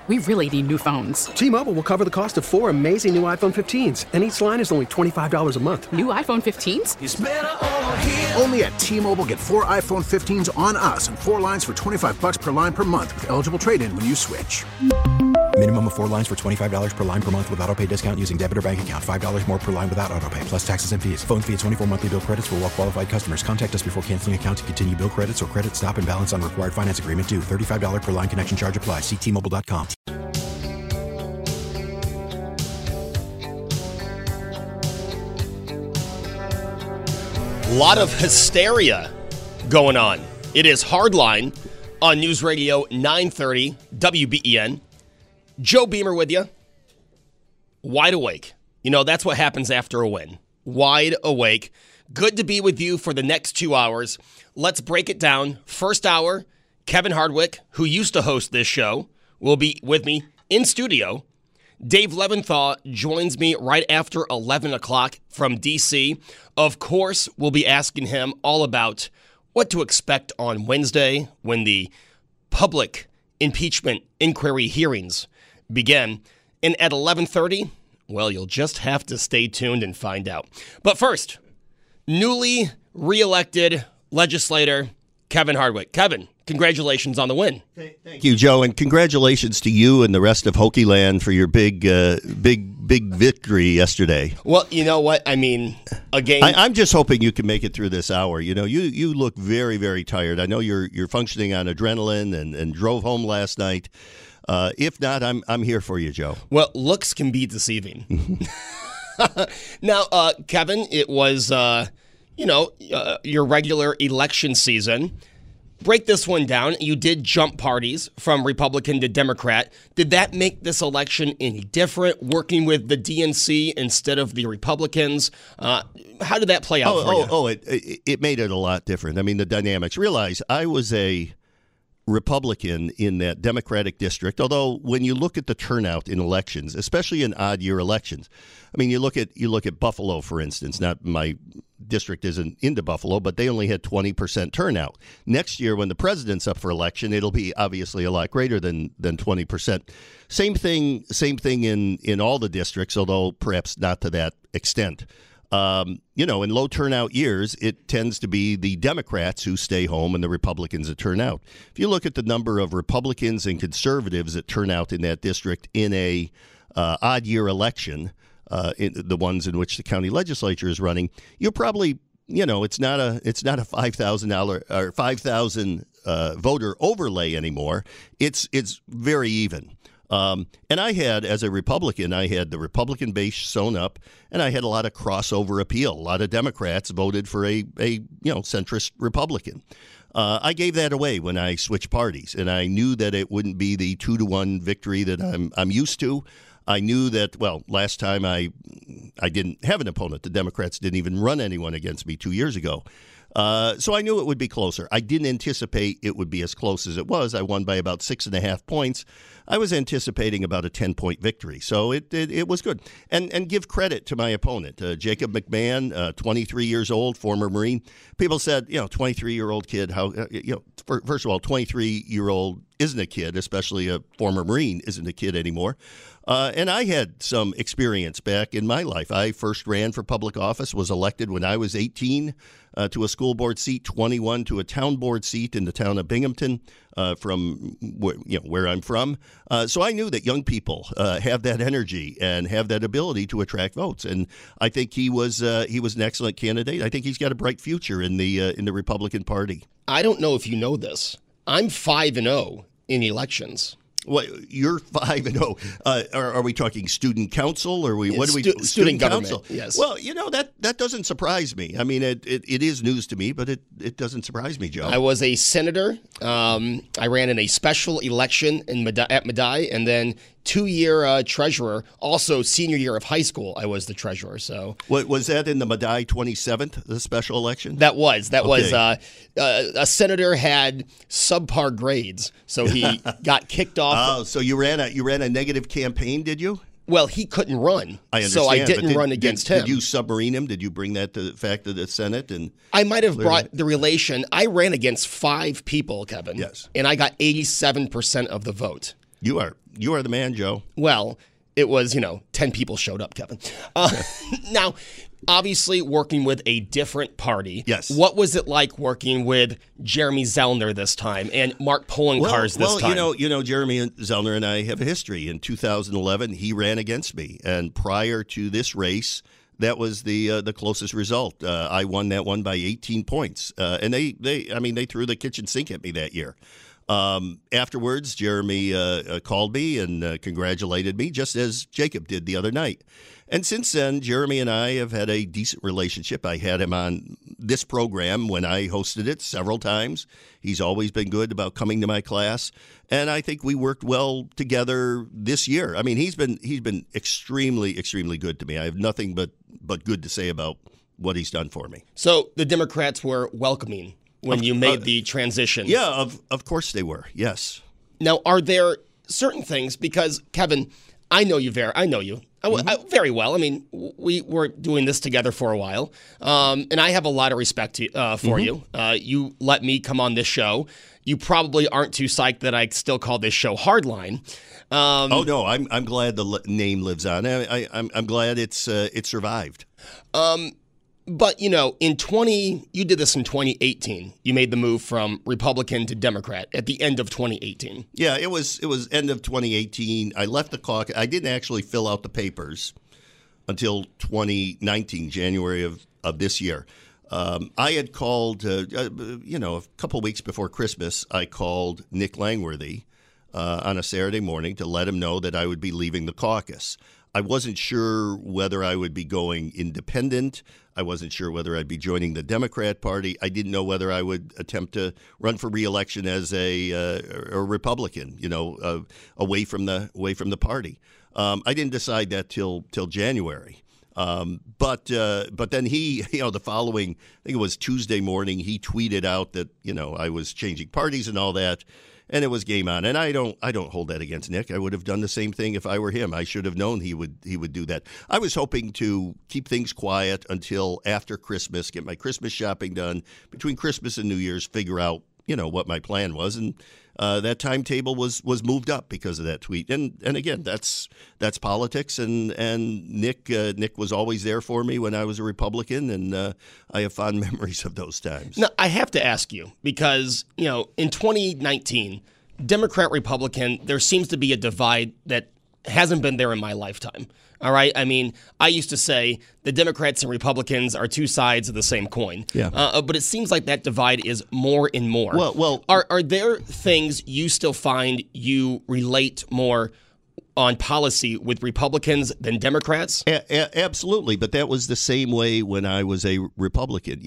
We really need new phones. T-Mobile will cover the cost of 4 amazing new iPhone 15s, and each line is only $25 a month. New iPhone 15s? It's better over here. Only at T-Mobile, get 4 iPhone 15s on us and 4 lines for $25 per line per month with eligible trade-in when you switch. Minimum of 4 lines for $25 per line per month with autopay discount using debit or bank account. $5 more per line without autopay, plus taxes and fees. Phone fee at 24 monthly bill credits for well-qualified customers. Contact us before canceling account to continue bill credits or credit stop and balance on required finance agreement due. $35 per line connection charge applies. See T-Mobile.com. A lot of hysteria going on. It is Hardline on News Radio 930 WBEN. Joe Beamer with you. Wide awake. You know, that's what happens after a win. Wide awake. Good to be with you for the next 2 hours. Let's break it down. First hour, Kevin Hardwick, who used to host this show, will be with me in studio. Dave Leventhal joins me right after 11 o'clock from D.C. Of course, we'll be asking him all about what to expect on Wednesday when the public impeachment inquiry hearings begin. And at 11:30, well, you'll just have to stay tuned and find out. But first, newly reelected legislator Kevin Hardwick. Kevin, congratulations on the win. Thank you, Joe, and congratulations to you and the rest of Hokie Land for your big victory yesterday. Well, you know what? I mean, again, I'm just hoping you can make it through this hour. You know, you look very, very tired. I know you're functioning on adrenaline and drove home last night. If not, I'm here for you, Joe. Well, looks can be deceiving. Now, Kevin, it was your regular election season. Break this one down. You did jump parties from Republican to Democrat. Did that make this election any different, working with the DNC instead of the Republicans? How did that play out for you? It made it a lot different. I mean, the dynamics. Realize I was a Republican in that Democratic district, although when you look at the turnout in elections, especially in odd-year elections, I mean, you look at Buffalo, for instance. Not my district isn't into Buffalo, but they only had 20% turnout. Next year, when the president's up for election, it'll be obviously a lot greater than 20%. Same thing in all the districts, although perhaps not to that extent. In low turnout years, it tends to be the Democrats who stay home and the Republicans that turn out. If you look at the number of Republicans and conservatives that turn out in that district in a odd year election, in the ones in which the county legislature is running, you'll probably, it's not a $5,000 or 5,000 voter overlay anymore. It's very even. And I had, as a Republican, I had the Republican base sewn up, and I had a lot of crossover appeal. A lot of Democrats voted for a centrist Republican. I gave that away when I switched parties, and I knew that it wouldn't be the 2-1 victory that I'm used to. I knew that, last time I didn't have an opponent. The Democrats didn't even run anyone against me 2 years ago. So I knew it would be closer. I didn't anticipate it would be as close as it was. I won by about 6.5 points. I was anticipating about a 10-point victory. So it was good. And give credit to my opponent, Jacob McMahon, 23 years old, former Marine. People said, 23-year-old kid, how, first of all, 23-year-old isn't a kid, especially a former Marine isn't a kid anymore. And I had some experience back in my life. I first ran for public office, was elected when I was 18 to a school board seat, 21 to a town board seat in the town of Binghamton, from where I'm from. So I knew that young people have that energy and have that ability to attract votes. And I think he was an excellent candidate. I think he's got a bright future in the Republican Party. I don't know if you know this. I'm 5-0 in elections. Well, you're 5-0. Are we talking student council, or what are we? Student government. Council? Yes. Well, that doesn't surprise me. I mean, it is news to me, but it doesn't surprise me, Joe. I was a senator. I ran in a special election at Medaille, and then 2-year treasurer. Also, senior year of high school, I was the treasurer. So, what was that in the Medaille 27th, the special election? That was a senator had subpar grades, so he got kicked off. Oh, so you ran a negative campaign, did you? Well, he couldn't run, I understand, so I didn't run against him. Did you submarine him? Did you bring that to the fact of the Senate? And I might have brought the relation. I ran against 5 people, Kevin. Yes. And I got 87% of the vote. You are You are the man, Joe. Well, it was, 10 people showed up, Kevin. Now, obviously working with a different party. Yes. What was it like working with Jeremy Zellner this time and Mark Poloncarz this time? Jeremy Zellner and I have a history. In 2011, he ran against me. And prior to this race, that was the closest result. I won that one by 18 points. And they threw the kitchen sink at me that year. Afterwards, Jeremy called me and congratulated me, just as Jacob did the other night. And since then, Jeremy and I have had a decent relationship. I had him on this program when I hosted it several times. He's always been good about coming to my class, and I think we worked well together this year. I mean, he's been extremely, extremely good to me. I have nothing but good to say about what he's done for me. So the Democrats were welcoming when you made the transition. Yeah, of course they were. Yes. Now, are there certain things, because Kevin, I know you very well. I mean, we were doing this together for a while, and I have a lot of respect for you. You let me come on this show. You probably aren't too psyched that I still call this show Hardline. Oh no, I'm glad the name lives on. I'm glad it survived. But, you did this in 2018. You made the move from Republican to Democrat at the end of 2018. Yeah, it was end of 2018. I left the caucus. I didn't actually fill out the papers until 2019, January of this year. I had called, a couple weeks before Christmas, I called Nick Langworthy on a Saturday morning to let him know that I would be leaving the caucus. I wasn't sure whether I would be going independent. I wasn't sure whether I'd be joining the Democrat Party. I didn't know whether I would attempt to run for re-election as a Republican, away from the party. I didn't decide that till January. But then he, the following, I think it was Tuesday morning, he tweeted out that I was changing parties and all that. And it was game on. And I don't hold that against Nick. I would have done the same thing if I were him. I should have known he would do that. I was hoping to keep things quiet until after Christmas, get my Christmas shopping done, between Christmas and New Year's, figure out, what my plan was. And that timetable was moved up because of that tweet. And again, that's politics. And Nick was always there for me when I was a Republican, and I have fond memories of those times. Now, I have to ask you, because, in 2019, Democrat-Republican, there seems to be a divide that hasn't been there in my lifetime. All right? I mean, I used to say the Democrats and Republicans are two sides of the same coin. Yeah. But it seems like that divide is more and more. Well, are there things you still find you relate more on policy with Republicans than Democrats? Absolutely, but that was the same way when I was a Republican.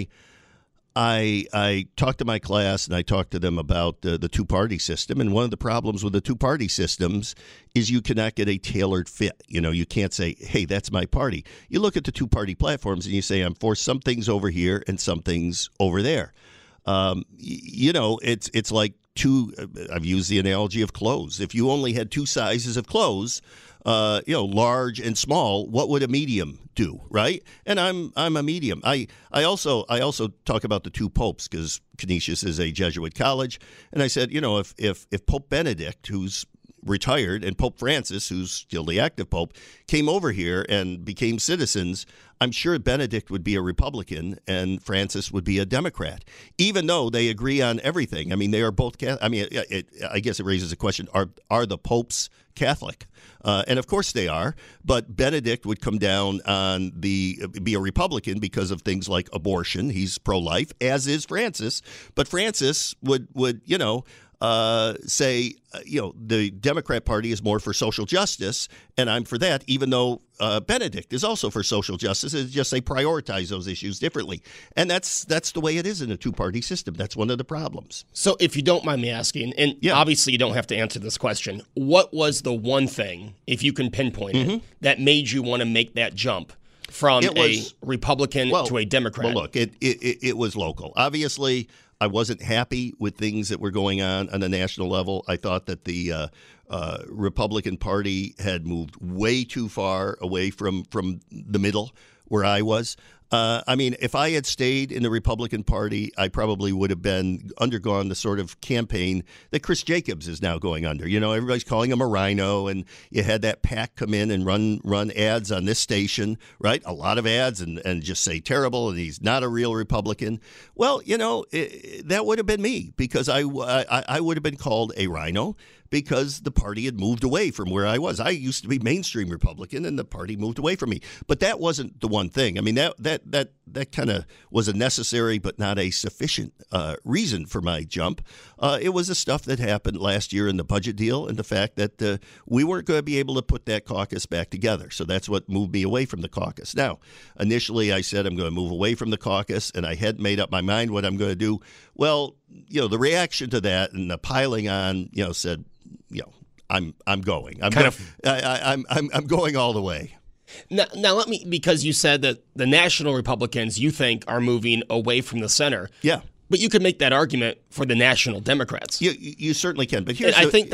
I talked to my class and I talked to them about the two-party system. And one of the problems with the two-party systems is you cannot get a tailored fit. You can't say, hey, that's my party. You look at the two-party platforms and you say, I'm for some things over here and some things over there. It's like I've used the analogy of clothes. If you only had two sizes of clothes, large and small, what would a medium do, right? And I'm a medium. I also talk about the two popes, because Canisius is a Jesuit college, and I said, if Pope Benedict, who's retired, and Pope Francis, who's still the active pope, came over here and became citizens, I'm sure Benedict would be a Republican and Francis would be a Democrat, even though they agree on everything. I mean, they are both Catholic. I mean, I guess it raises a question, are the popes Catholic? And of course they are, but Benedict would come down on be a Republican because of things like abortion. He's pro-life, as is Francis. But Francis would say, the Democrat Party is more for social justice, and I'm for that, even though Benedict is also for social justice. It's just they prioritize those issues differently. And that's the way it is in a two-party system. That's one of the problems. So if you don't mind me asking, and obviously you don't have to answer this question, what was the one thing, if you can pinpoint it, that made you want to make that jump from a Republican to a Democrat? Well, look, it was local. Obviously, I wasn't happy with things that were going on a national level. I thought that the Republican Party had moved way too far away from the middle where I was. I mean, if I had stayed in the Republican Party, I probably would have undergone the sort of campaign that Chris Jacobs is now going under. You know, everybody's calling him a rhino, and you had that PAC come in and run ads on this station, right? A lot of ads and just say terrible, and he's not a real Republican. Well, you know, that would have been me, because I would have been called a rhino, because the party had moved away from where I was. I used to be mainstream Republican, and the party moved away from me. But that wasn't the one thing. I mean, that kind of was a necessary but not a sufficient reason for my jump. It was the stuff that happened last year in the budget deal, and the fact that we weren't going to be able to put that caucus back together. So that's what moved me away from the caucus. Now, initially I said I'm going to move away from the caucus, and I hadn't made up my mind what I'm going to do. Well, you know, the reaction to that and the piling on, you know, said, you know, I'm going. I'm going all the way. Now let me, because you said that the national Republicans you think are moving away from the center. Yeah. But you could make that argument for the national Democrats. You certainly can. But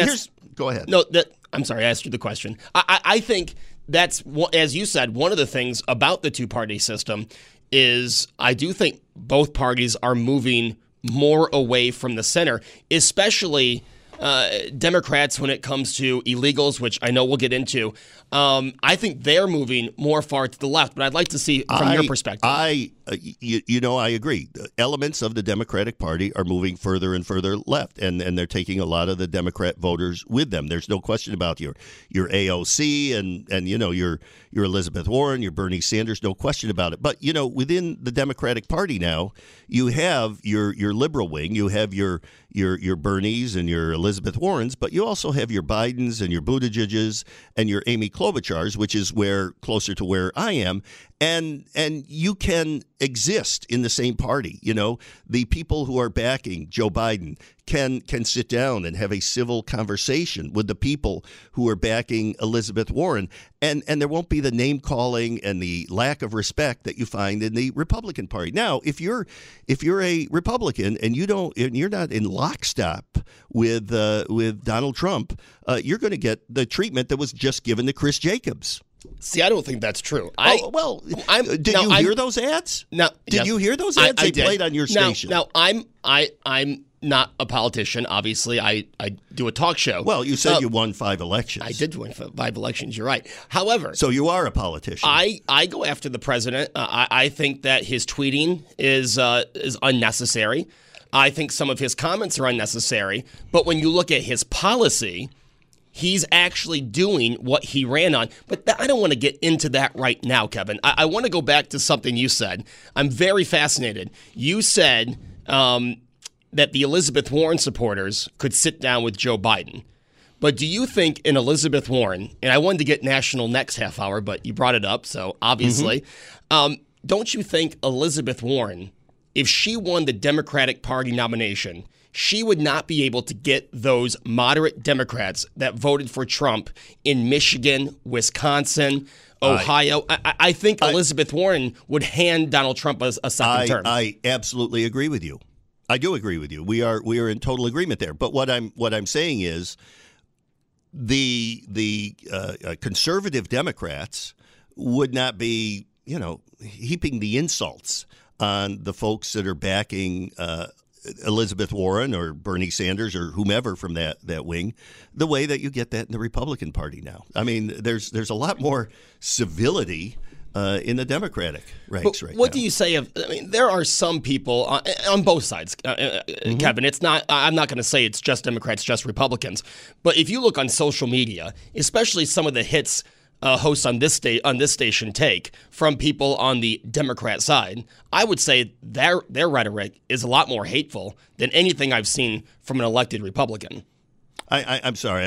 go ahead. No, I'm sorry, I asked you the question. I think that's, as you said, one of the things about the two-party system is I do think both parties are moving more away from the center, especially Democrats when it comes to illegals, which I know we'll get into. I think they're moving more far to the left, but I'd like to see from your perspective. I agree. The elements of the Democratic Party are moving further and further left, and they're taking a lot of the Democrat voters with them. There's no question about your AOC and you know your Elizabeth Warren, your Bernie Sanders, no question about it. But you know, within the Democratic Party now, you have your liberal wing, you have your Bernies and your Elizabeth Warrens, but you also have your Bidens and your Buttigiegs and your Amy Klobuchars, which is closer to where I am. And you can exist in the same party. You know, the people who are backing Joe Biden can sit down and have a civil conversation with the people who are backing Elizabeth Warren, and there won't be the name calling and the lack of respect that you find in the Republican Party. Now, if you're a Republican and you're not in lockstep with Donald Trump, you're going to get the treatment that was just given to Chris Jacobs. See, I don't think that's true. Did you hear those ads? No. Did you hear those ads? They played on your station. Now, I'm not a politician. Obviously, I do a talk show. Well, you said you won 5 elections. I did win 5 elections. You're right. However, so you are a politician. I go after the president. I think that his tweeting is unnecessary. I think some of his comments are unnecessary. But when you look at his policy, he's actually doing what he ran on. But I don't want to get into that right now, Kevin. I want to go back to something you said. I'm very fascinated. You said that the Elizabeth Warren supporters could sit down with Joe Biden. But do you think in Elizabeth Warren, and I wanted to get national next half hour, but you brought it up, so obviously, don't you think Elizabeth Warren, if she won the Democratic Party nomination, she would not be able to get those moderate Democrats that voted for Trump in Michigan, Wisconsin, Ohio? I think Elizabeth Warren would hand Donald Trump a second term. I absolutely agree with you. I do agree with you. We are in total agreement there. But what I'm saying is the conservative Democrats would not be, you know, heaping the insults on the folks that are backing Elizabeth Warren or Bernie Sanders or whomever from that wing, the way that you get that in the Republican Party now. I mean, there's a lot more civility in the Democratic ranks right now. What do you say of? I mean, there are some people on both sides, Kevin. It's not. I'm not going to say it's just Democrats, just Republicans. But if you look on social media, especially some of the hits hosts on this station take from people on the Democrat side, I would say their rhetoric is a lot more hateful than anything I've seen from an elected Republican. I'm sorry.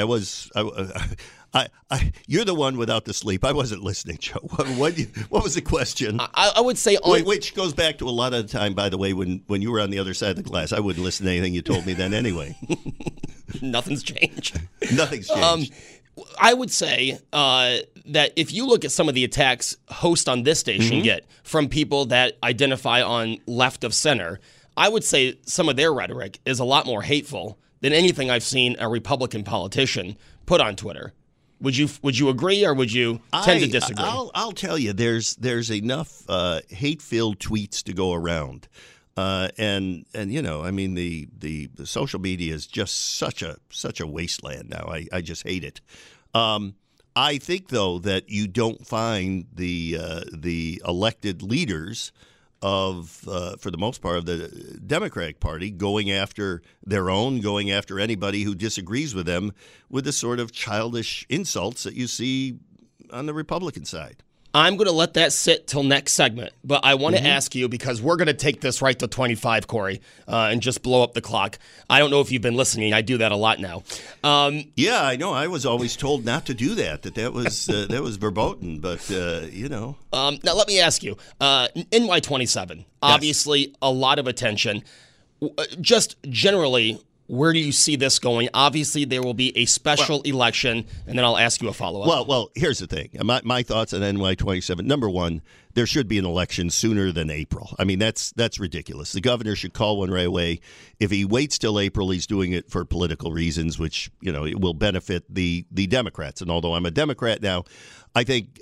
You're the one without the sleep. I wasn't listening, Joe. What was the question? I would say which goes back to a lot of the time, by the way, when you were on the other side of the glass. I wouldn't listen to anything you told me then anyway. Nothing's changed. Nothing's changed. I would say that if you look at some of the attacks hosts on this station get from people that identify on left of center, I would say some of their rhetoric is a lot more hateful than anything I've seen a Republican politician put on Twitter. Would you agree, or would you tend to disagree? I'll tell you, there's enough hate-filled tweets to go around, and the social media is just such a wasteland now. I just hate it. I think, though, that you don't find the elected leaders for the most part, of the Democratic Party going after anybody who disagrees with them with the sort of childish insults that you see on the Republican side. I'm going to let that sit till next segment, but I want to ask you, because we're going to take this right to 25, Corey, and just blow up the clock. I don't know if you've been listening. I do that a lot now. Yeah, I know. I was always told not to do that was verboten, but, Now, let me ask you, NY27, obviously a lot of attention. Just generally, where do you see this going? Obviously, there will be a special election, and then I'll ask you a follow-up. Well, here's the thing. My thoughts on NY27. Number one, there should be an election sooner than April. I mean, that's ridiculous. The governor should call one right away. If he waits till April, he's doing it for political reasons, which it will benefit the Democrats. And although I'm a Democrat now, I think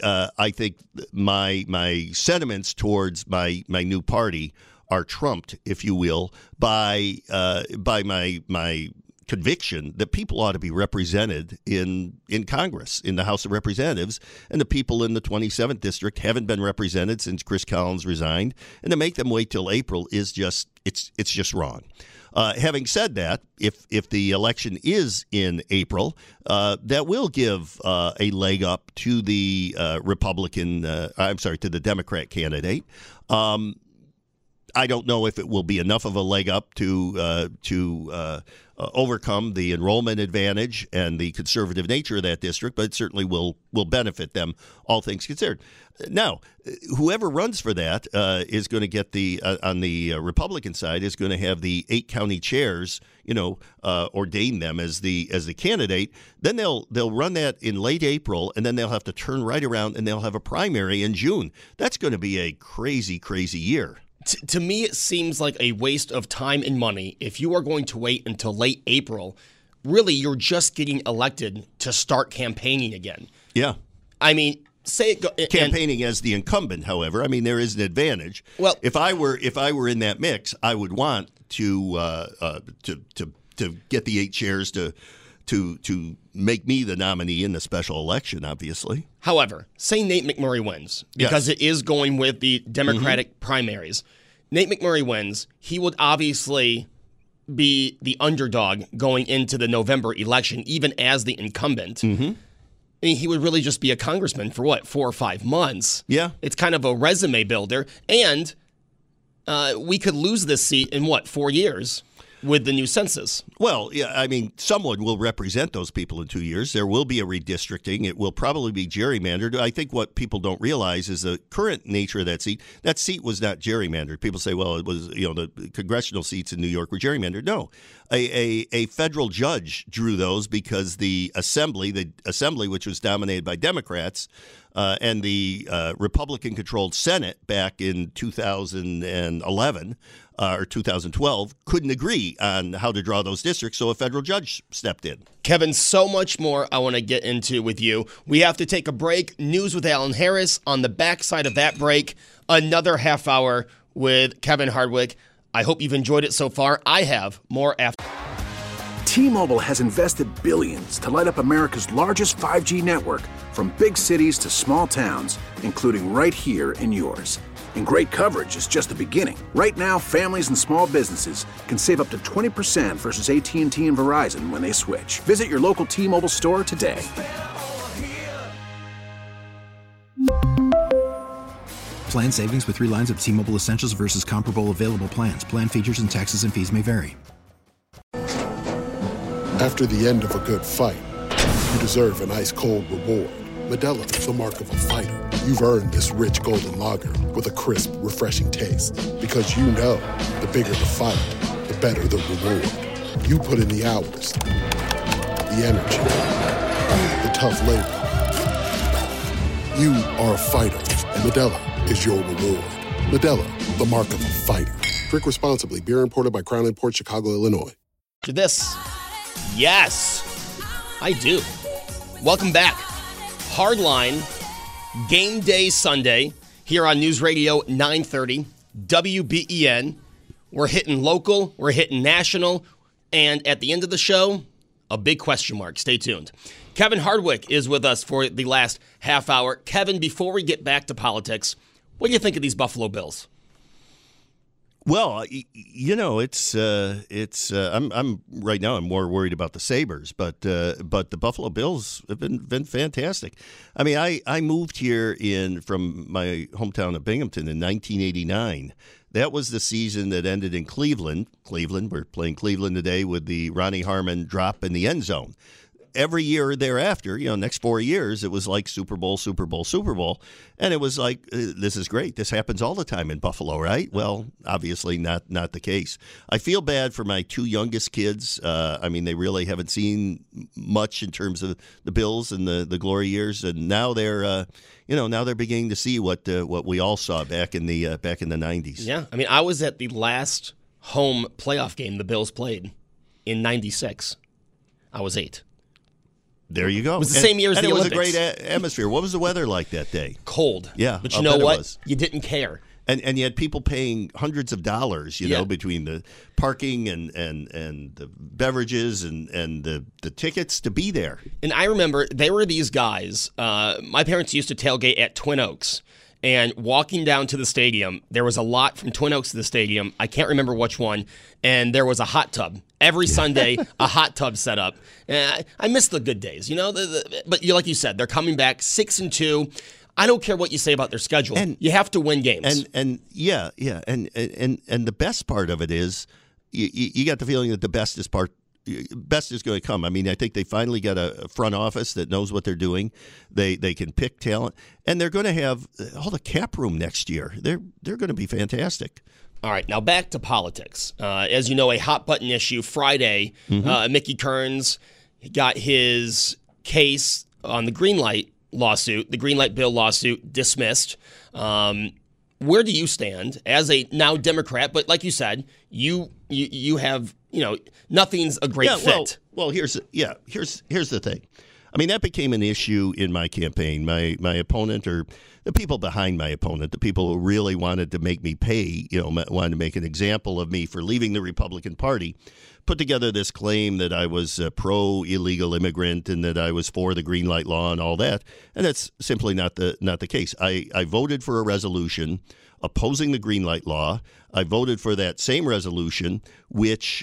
my sentiments towards my new party are trumped, if you will, by my conviction that people ought to be represented in Congress, in the House of Representatives, and the people in the 27th District haven't been represented since Chris Collins resigned, and to make them wait till April is just wrong. Having said that, if the election is in April, that will give a leg up to the to the Democrat candidate. I don't know if it will be enough of a leg up to overcome the enrollment advantage and the conservative nature of that district, but it certainly will benefit them, all things considered. Now, whoever runs for that is going to get on the Republican side is going to have the 8 county chairs, ordain them as the candidate. Then they'll run that in late April, and then they'll have to turn right around and they'll have a primary in June. That's going to be a crazy, crazy year. To me, it seems like a waste of time and money. If you are going to wait until late April, really, you're just getting elected to start campaigning again. Yeah. I mean, campaigning as the incumbent, however, I mean, there is an advantage. Well, if I were in that mix, I would want to get the 8 chairs to make me the nominee in the special election, obviously. However, say Nate McMurray wins, because it is going with the Democratic primaries. Nate McMurray wins. He would obviously be the underdog going into the November election, even as the incumbent. I mean, he would really just be a congressman for 4 or 5 months. Yeah. It's kind of a resume builder. And we could lose this seat in 4 years? With the new census. Well, yeah, I mean, someone will represent those people in 2 years. There will be a redistricting. It will probably be gerrymandered. I think what people don't realize is the current nature of that seat. That seat was not gerrymandered. People say, well, it was, the congressional seats in New York were gerrymandered. No, a federal judge drew those because the assembly, which was dominated by Democrats, and the Republican-controlled Senate back in 2011 or 2012 couldn't agree on how to draw those districts, so a federal judge stepped in. Kevin, so much more I want to get into with you. We have to take a break. News with Alan Harris. On the backside of that break, another half hour with Kevin Hardwick. I hope you've enjoyed it so far. I have. More after. T-Mobile has invested billions to light up America's largest 5G network, from big cities to small towns, including right here in yours. And great coverage is just the beginning. Right now, families and small businesses can save up to 20% versus AT&T and Verizon when they switch. Visit your local T-Mobile store today. Plan savings with 3 lines of T-Mobile Essentials versus comparable available plans. Plan features and taxes and fees may vary. After the end of a good fight, you deserve an ice-cold reward. Modelo is the mark of a fighter. You've earned this rich golden lager with a crisp, refreshing taste. Because you know, the bigger the fight, the better the reward. You put in the hours, the energy, the tough labor. You are a fighter, and Modelo is your reward. Modelo, the mark of a fighter. Drink responsibly. Beer imported by Crown Imports, Chicago, Illinois. To this, yes, I do. Welcome back. Hardline, game day Sunday, here on News Radio 930, WBEN. We're hitting local, we're hitting national, and at the end of the show, a big question mark. Stay tuned. Kevin Hardwick is with us for the last half hour. Kevin, before we get back to politics, what do you think of these Buffalo Bills? Well, I'm right now. I'm more worried about the Sabres, but the Buffalo Bills have been fantastic. I mean, I moved here from my hometown of Binghamton in 1989. That was the season that ended in Cleveland. We're playing Cleveland today with the Ronnie Harmon drop in the end zone. Every year thereafter, next 4 years, it was like Super Bowl, Super Bowl, Super Bowl. And it was like, this is great. This happens all the time in Buffalo, right? Well, obviously not the case. I feel bad for my two youngest kids. They really haven't seen much in terms of the Bills and the glory years. And now they're, now they're beginning to see what we all saw back in the 90s. Yeah. I mean, I was at the last home playoff game the Bills played in 96. I was 8. There you go. It was the same year as the Olympics. And it was a great atmosphere. What was the weather like that day? Cold. Yeah. But you know what? You didn't care. And you had people paying hundreds of dollars, between the parking and the beverages and the tickets to be there. And I remember there were these guys. My parents used to tailgate at Twin Oaks. And walking down to the stadium, there was a lot from Twin Oaks to the stadium. I can't remember which one. And there was a hot tub. Every Sunday, a hot tub set up. And I miss the good days, but like you said, they're coming back 6-2. I don't care what you say about their schedule. And you have to win games. And the best part of it is you got the feeling that the best is going to come. I mean, I think they finally got a front office that knows what they're doing. They can pick talent, and they're going to have all the cap room next year. They're going to be fantastic. All right, now back to politics. As you know, a hot button issue Friday. Mickey Kearns got his case on the Greenlight lawsuit, the Greenlight bill lawsuit, dismissed. Where do you stand as a now Democrat? But like you said, you have nothing's a great fit. Well, here's the thing. I mean, that became an issue in my campaign. My opponent, or the people behind my opponent, the people who really wanted to make me pay, wanted to make an example of me for leaving the Republican Party, put together this claim that I was a pro-illegal immigrant and that I was for the green light law and all that. And that's simply not the case. I voted for a resolution opposing the green light law. I voted for that same resolution, which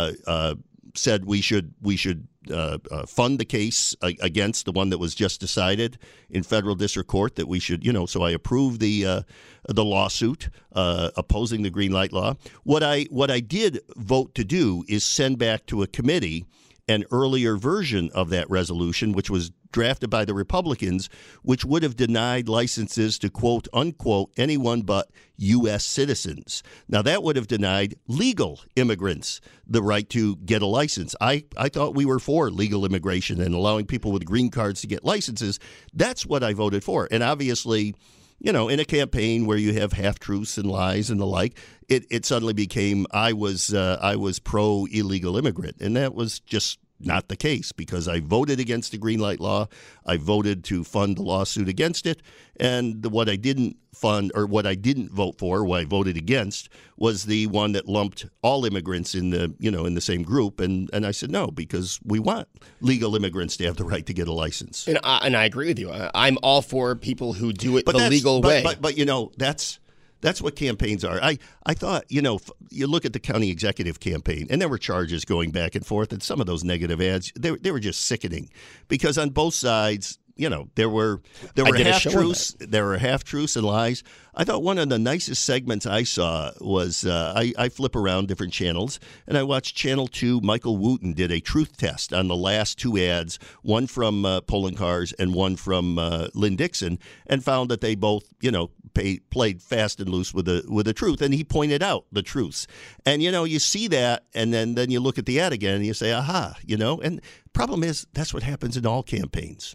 said we should fund the case against the one that was just decided in federal district court, that we should, so I approved the lawsuit opposing the green light law. What I did vote to do is send back to a committee an earlier version of that resolution, which was drafted by the Republicans, which would have denied licenses to, quote, unquote, anyone but U.S. citizens. Now, that would have denied legal immigrants the right to get a license. I thought we were for legal immigration and allowing people with green cards to get licenses. That's what I voted for. And obviously, in a campaign where you have half-truths and lies and the like, it suddenly became I was pro-illegal immigrant. And that was just not the case, because I voted against the green light law. I voted to fund the lawsuit against it. And what I didn't fund, or what I didn't vote for, what I voted against, was the one that lumped all immigrants in the same group. And I said no, because we want legal immigrants to have the right to get a license. And I agree with you. I'm all for people who do it the legal way. But that's what campaigns are. I thought, you look at the county executive campaign, and there were charges going back and forth, and some of those negative ads, they were just sickening, because on both sides, there were half-truths, and lies. I thought one of the nicest segments I saw was I flip around different channels, and I watched Channel 2. Michael Wooten did a truth test on the last two ads, one from Poloncarz and one from Lynn Dixon, and found that they both, played fast and loose with the truth. And he pointed out the truths. And, you see that, and then you look at the ad again, and you say, aha, and problem is that's what happens in all campaigns.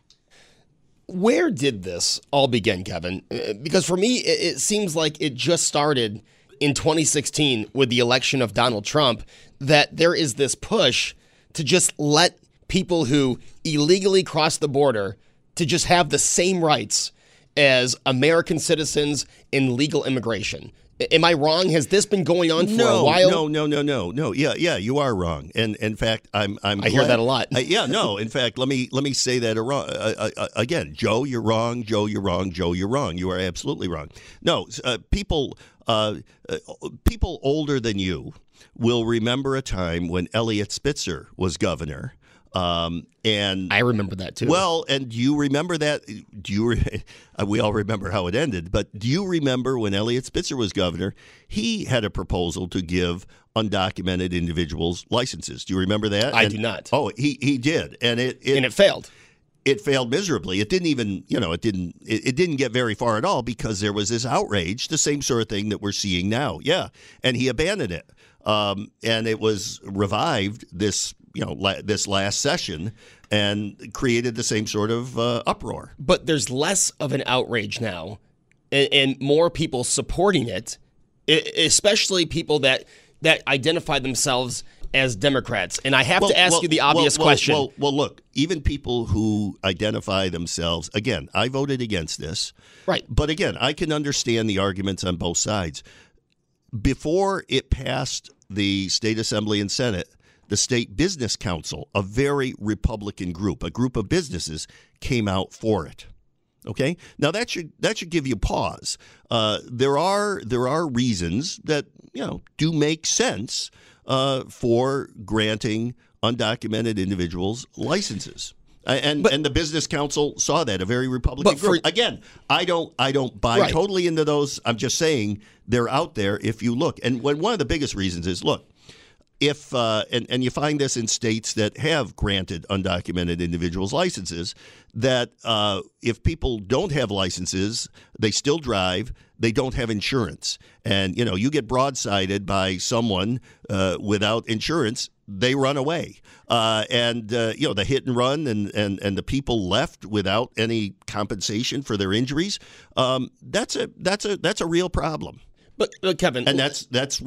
Where did this all begin, Kevin? Because for me, it seems like it just started in 2016 with the election of Donald Trump, that there is this push to just let people who illegally cross the border to just have the same rights as American citizens in legal immigration. Am I wrong? Has this been going on for a while? No. Yeah, you are wrong. And in fact, I'm I glad. hear that a lot. In fact, let me say that again. Joe, you're wrong. Joe, you're wrong. Joe, you're wrong. You are absolutely wrong. No, people older than you will remember a time when Eliot Spitzer was governor. And I remember that too. Well, and do you remember that? We all remember how it ended, but do you remember when Eliot Spitzer was governor? He had a proposal to give undocumented individuals licenses. Do you remember that? I do not. Oh, he did, and it failed. It failed miserably. It didn't even, it didn't get very far at all because there was this outrage, the same sort of thing that we're seeing now. Yeah, and he abandoned it, and it was revived this last session and created the same sort of uproar. But there's less of an outrage now and more people supporting it, especially people that identify themselves as Democrats. And I have to ask you the obvious question. Well, look, even people who identify themselves, again, I voted against this. Right. But again, I can understand the arguments on both sides. Before it passed the state assembly and Senate, the State Business Council, a very Republican group, a group of businesses, came out for it. Okay, now that should give you pause. There are reasons that do make sense for granting undocumented individuals licenses. And the Business Council saw that, a very Republican group. Again, I don't buy totally into those. I'm just saying they're out there if you look. And one of the biggest reasons is, look, if and you find this in states that have granted undocumented individuals licenses, that if people don't have licenses, they still drive, they don't have insurance. And, you get broadsided by someone without insurance, they run away. The hit and run and the people left without any compensation for their injuries, that's a real problem. But Kevin, and that's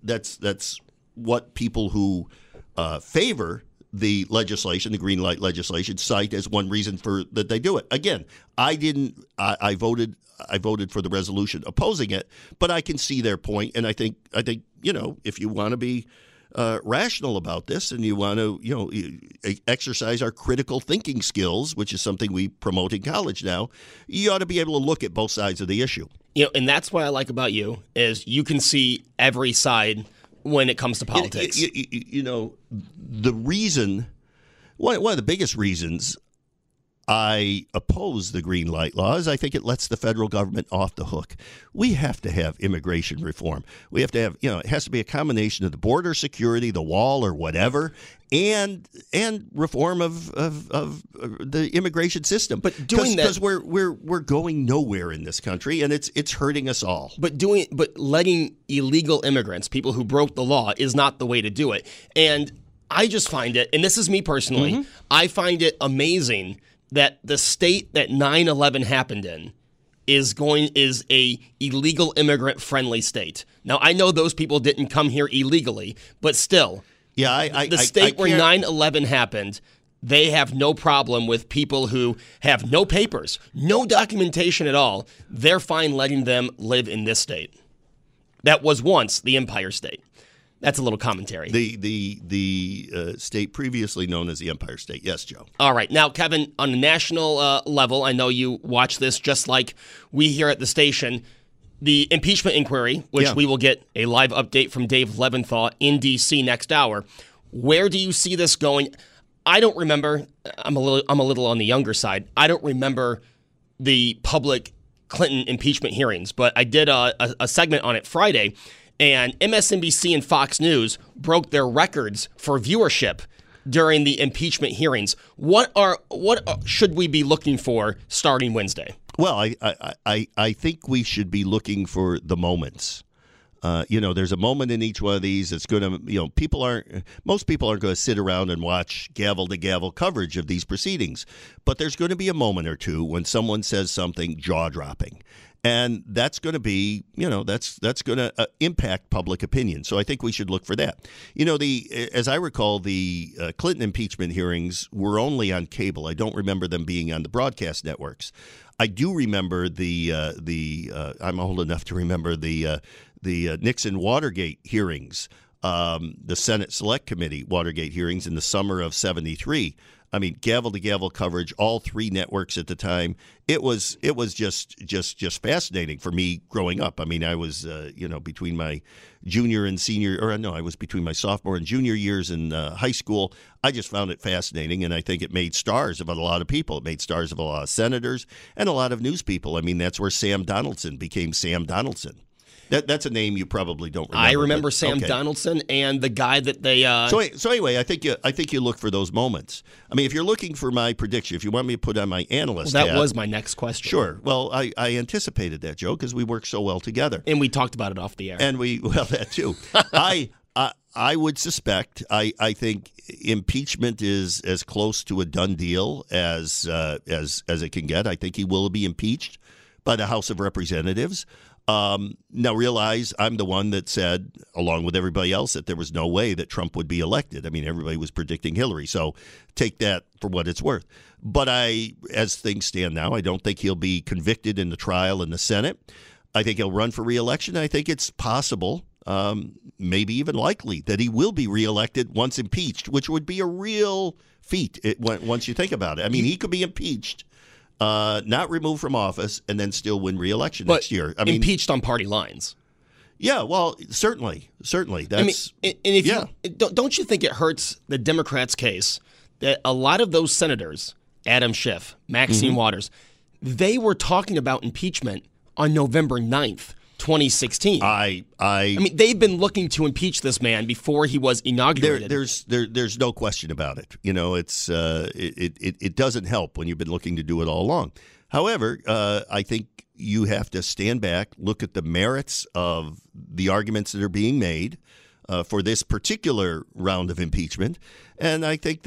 what people who favor the legislation, the green light legislation, cite as one reason for that they do it. Again, I voted for the resolution opposing it, but I can see their point, and I think if you want to be rational about this and you want to exercise our critical thinking skills, which is something we promote in college now, you ought to be able to look at both sides of the issue. And that's what I like about you is you can see every side when it comes to politics. The reason, one of the biggest reasons I oppose the green light law is I think it lets the federal government off the hook. We have to have immigration reform. We have to have, it has to be a combination of the border security, the wall or whatever, and reform of the immigration system. But doing that, because we're going nowhere in this country, and it's hurting us all. But letting illegal immigrants, people who broke the law, is not the way to do it. And I just find it, and this is me personally, I find it amazing that the state that 9/11 happened in is a illegal immigrant friendly state. Now I know those people didn't come here illegally, but still, the state where 9/11 happened, they have no problem with people who have no papers, no documentation at all. They're fine letting them live in this state. That was once the Empire State. That's a little commentary. The state previously known as the Empire State. Yes, Joe. All right. Now, Kevin, on a national level, I know you watch this just like we here at the station. The impeachment inquiry, which we will get a live update from Dave Leventhal in D.C. next hour. Where do you see this going? I don't remember. I'm a little on the younger side. I don't remember the public Clinton impeachment hearings, but I did a segment on it Friday. And MSNBC and Fox News broke their records for viewership during the impeachment hearings. What should we be looking for starting Wednesday? Well, I think we should be looking for the moments. There's a moment in each one of these that's going to, most people aren't going to sit around and watch gavel to gavel coverage of these proceedings. But there's going to be a moment or two when someone says something jaw dropping. And that's going to be, that's going to impact public opinion. So I think we should look for that. As I recall, the Clinton impeachment hearings were only on cable. I don't remember them being on the broadcast networks. I do remember I'm old enough to remember the Nixon Watergate hearings, the Senate Select Committee Watergate hearings in the summer of '73. I mean, gavel-to-gavel coverage, all three networks at the time. It was just fascinating for me growing up. I mean, I was between my junior and senior, I was between my sophomore and junior years in high school. I just found it fascinating, and I think it made stars of a lot of people. It made stars of a lot of senators and a lot of news people. I mean, that's where Sam Donaldson became Sam Donaldson. That's a name you probably don't remember. I remember Sam Donaldson and the guy that they. So anyway, I think you look for those moments. I mean, if you're looking for my prediction, if you want me to put on my analyst that hat, was my next question. Sure. Well, I anticipated that, Joe, because we work so well together, and we talked about it off the air. And that too. I would suspect. I think impeachment is as close to a done deal as it can get. I think he will be impeached by the House of Representatives. Now realize I'm the one that said, along with everybody else, that there was no way that Trump would be elected. I mean, everybody was predicting Hillary, so take that for what it's worth. But as things stand now, I don't think he'll be convicted in the trial in the Senate. I think he'll run for re-election. I think it's possible, maybe even likely, that he will be re-elected once impeached, which would be a real feat once you think about it. I mean, he could be impeached, not removed from office, and then still win re-election next year. I mean, impeached on party lines. Yeah, well, certainly. That's, don't you think it hurts the Democrats' case that a lot of those senators, Adam Schiff, Maxine Waters, they were talking about impeachment on November 9th, 2016. I mean, they've been looking to impeach this man before he was inaugurated. There's no question about it. It's it doesn't help when you've been looking to do it all along. However, I think you have to stand back, look at the merits of the arguments that are being made for this particular round of impeachment, and I think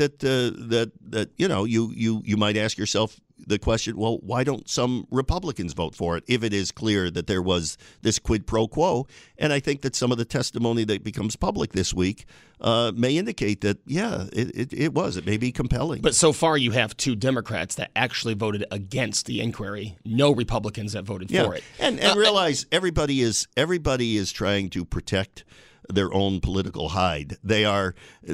that you might ask yourself the question, well, why don't some Republicans vote for it if it is clear that there was this quid pro quo? And I think that some of the testimony that becomes public this week may indicate that, it was. It may be compelling. But so far you have two Democrats that actually voted against the inquiry. No Republicans that voted for it. And realize everybody is trying to protect their own political hide. They're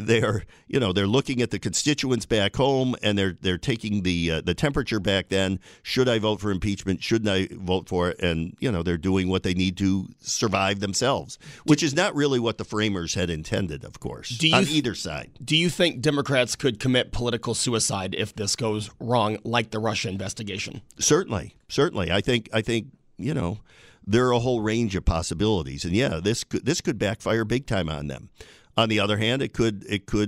looking at the constituents back home, and they're taking the temperature back then. Should I vote for impeachment? Shouldn't I vote for it? And they're doing what they need to survive themselves, which is not really what the framers had intended, of course, on either side. Do you think Democrats could commit political suicide if this goes wrong, like the Russia investigation? Certainly. I think there are a whole range of possibilities, and this could backfire big time on them. On the other hand, it could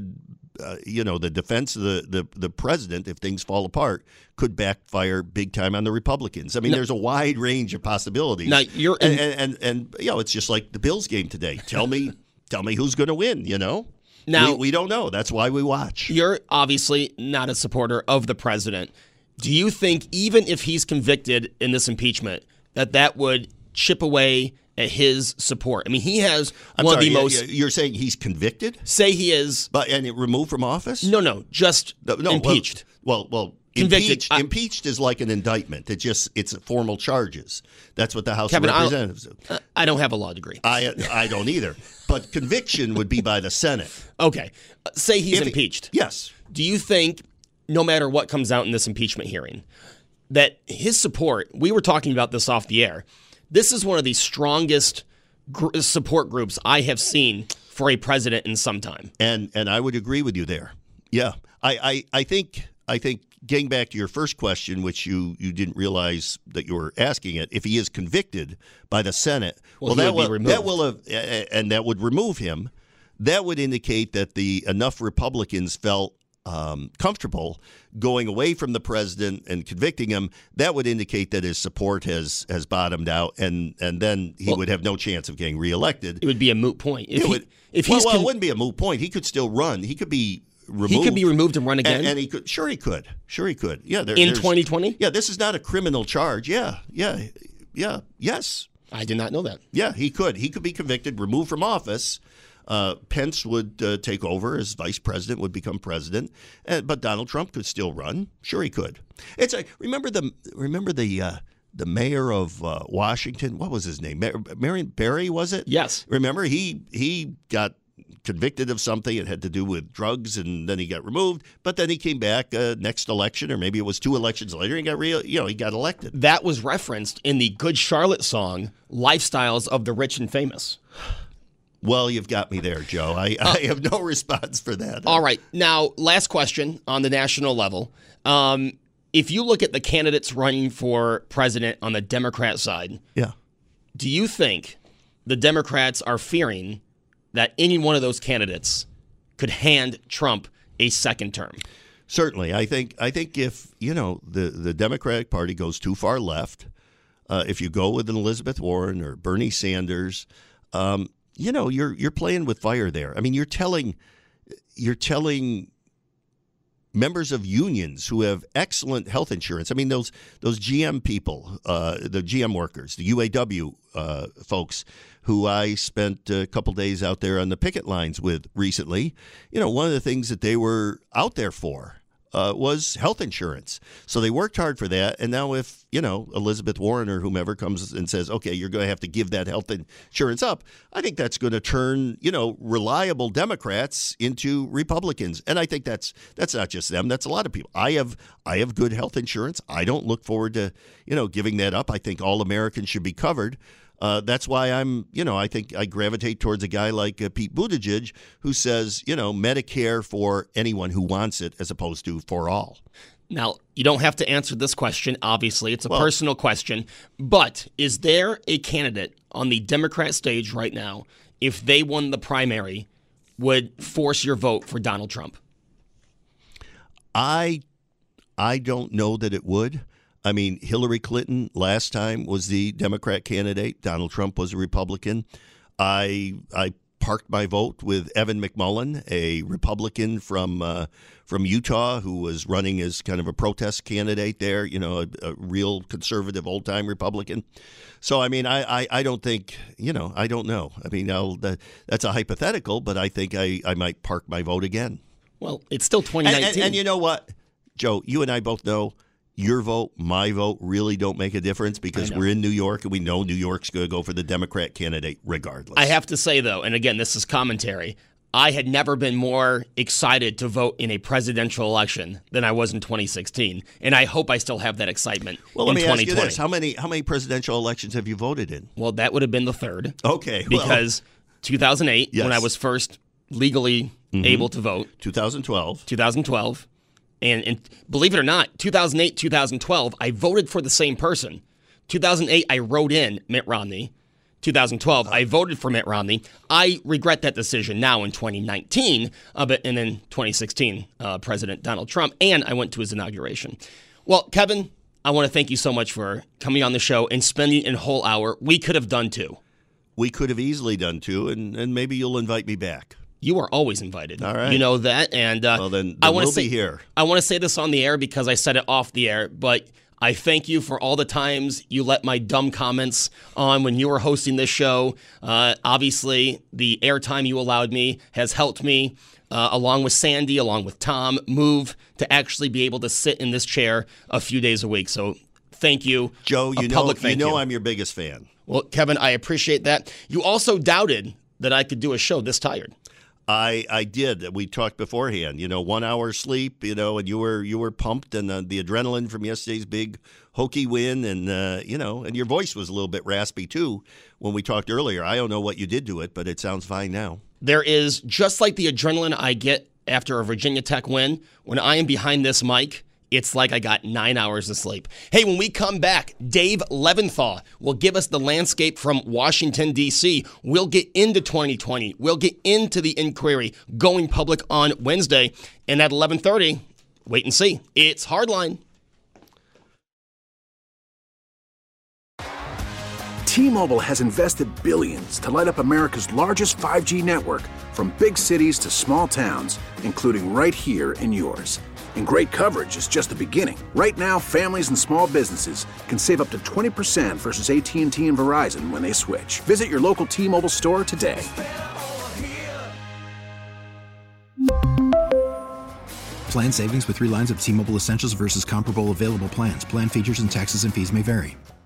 the defense of the president, if things fall apart, could backfire big time on the Republicans. I mean, there's a wide range of possibilities. Now and it's just like the Bills game today. Tell me who's going to win. Now we don't know. That's why we watch. You're obviously not a supporter of the president. Do you think even if he's convicted in this impeachment, that would chip away at his support? I mean, he has the most. You're saying he's convicted? Say he is, and removed from office? No, just impeached. Well, convicted. Impeached is like an indictment. It's formal charges. That's what the House of Representatives do. I don't have a law degree. I don't either. But conviction would be by the Senate. Okay, say he's impeached. Yes. Do you think, no matter what comes out in this impeachment hearing, that his support? We were talking about this off the air. This is one of the strongest support groups I have seen for a president in some time. And I would agree with you there. Yeah. I think getting back to your first question, which you didn't realize that you were asking it, if he is convicted by the Senate, that would remove him. That would indicate that enough Republicans felt comfortable going away from the president and convicting him. That would indicate that his support has bottomed out, and then he would have no chance of getting reelected. It would be a moot point. It wouldn't be a moot point. He could still run. He could be removed. He could be removed and run again. And he could. Sure, he could. Yeah. In 2020. Yeah. This is not a criminal charge. Yeah. Yes. I did not know that. Yeah, he could. He could be convicted, removed from office. Pence would take over as vice president, would become president, but Donald Trump could still run. Sure, he could. It's like remember the mayor of Washington. What was his name? Marion Barry, was it? Yes. Remember he got convicted of something. It had to do with drugs, and then he got removed. But then he came back next election, or maybe it was 2 elections later. And he got elected. That was referenced in the Good Charlotte song, "Lifestyles of the Rich and Famous." Well, you've got me there, Joe. I have no response for that. All right. Now, last question on the national level. If you look at the candidates running for president on the Democrat side, yeah, do you think the Democrats are fearing that any one of those candidates could hand Trump a second term? Certainly. I think if, the Democratic Party goes too far left, if you go with an Elizabeth Warren or Bernie Sanders, you're playing with fire there. I mean, you're telling members of unions who have excellent health insurance. I mean, those GM people, the GM workers, the UAW folks who I spent a couple days out there on the picket lines with recently. One of the things that they were out there for was health insurance. So they worked hard for that. And now if, Elizabeth Warren or whomever comes and says, okay, you're going to have to give that health insurance up, I think that's going to turn, reliable Democrats into Republicans. And I think that's not just them. That's a lot of people. I have good health insurance. I don't look forward to, giving that up. I think all Americans should be covered. That's why I think I gravitate towards a guy like Pete Buttigieg, who says, Medicare for anyone who wants it as opposed to for all. Now, you don't have to answer this question. Obviously, it's a personal question. But is there a candidate on the Democrat stage right now, if they won the primary, would force your vote for Donald Trump? I don't know that it would. I mean, Hillary Clinton last time was the Democrat candidate. Donald Trump was a Republican. I parked my vote with Evan McMullin, a Republican from Utah who was running as kind of a protest candidate there, a real conservative old-time Republican. So, I mean, I don't think, I don't know. I mean, that's a hypothetical, but I think I might park my vote again. Well, it's still 2019. And you know what, Joe, you and I both know your vote, my vote really don't make a difference because we're in New York and we know New York's going to go for the Democrat candidate regardless. I have to say, though, and again, this is commentary, I had never been more excited to vote in a presidential election than I was in 2016, and I hope I still have that excitement in 2020. Well, let me ask you this. How many presidential elections have you voted in? Well, that would have been the third. Okay. Because 2008, yes, when I was first legally able to vote. 2012. And believe it or not, 2008, 2012, I voted for the same person. 2008, I wrote in Mitt Romney. 2012, I voted for Mitt Romney. I regret that decision now in 2019, and then 2016, President Donald Trump, and I went to his inauguration. Well, Kevin, I want to thank you so much for coming on the show and spending a whole hour. We could have done 2. We could have easily done 2, and maybe you'll invite me back. You are always invited. All right. You know that. And well, then we'll be here. I want to say this on the air because I said it off the air, but I thank you for all the times you let my dumb comments on when you were hosting this show. Obviously, the airtime you allowed me has helped me, along with Sandy, along with Tom, move to actually be able to sit in this chair a few days a week. So thank you. Joe, you know I'm your biggest fan. Well, Kevin, I appreciate that. You also doubted that I could do a show this tired. I did. We talked beforehand, 1 hour sleep, and you were pumped, and the adrenaline from yesterday's big Hokie win, and and your voice was a little bit raspy too when we talked earlier. I don't know what you did to it, but it sounds fine now. There is, just like the adrenaline I get after a Virginia Tech win, when I am behind this mic, it's like I got 9 hours of sleep. Hey, when we come back, Dave Leventhal will give us the landscape from Washington, D.C. We'll get into 2020. We'll get into the inquiry going public on Wednesday. And at 11:30, wait and see. It's Hardline. T-Mobile has invested billions to light up America's largest 5G network, from big cities to small towns, including right here in yours. And great coverage is just the beginning. Right now, families and small businesses can save up to 20% versus AT&T and Verizon when they switch. Visit your local T-Mobile store today. Plan savings with 3 lines of T-Mobile Essentials versus comparable available plans. Plan features and taxes and fees may vary.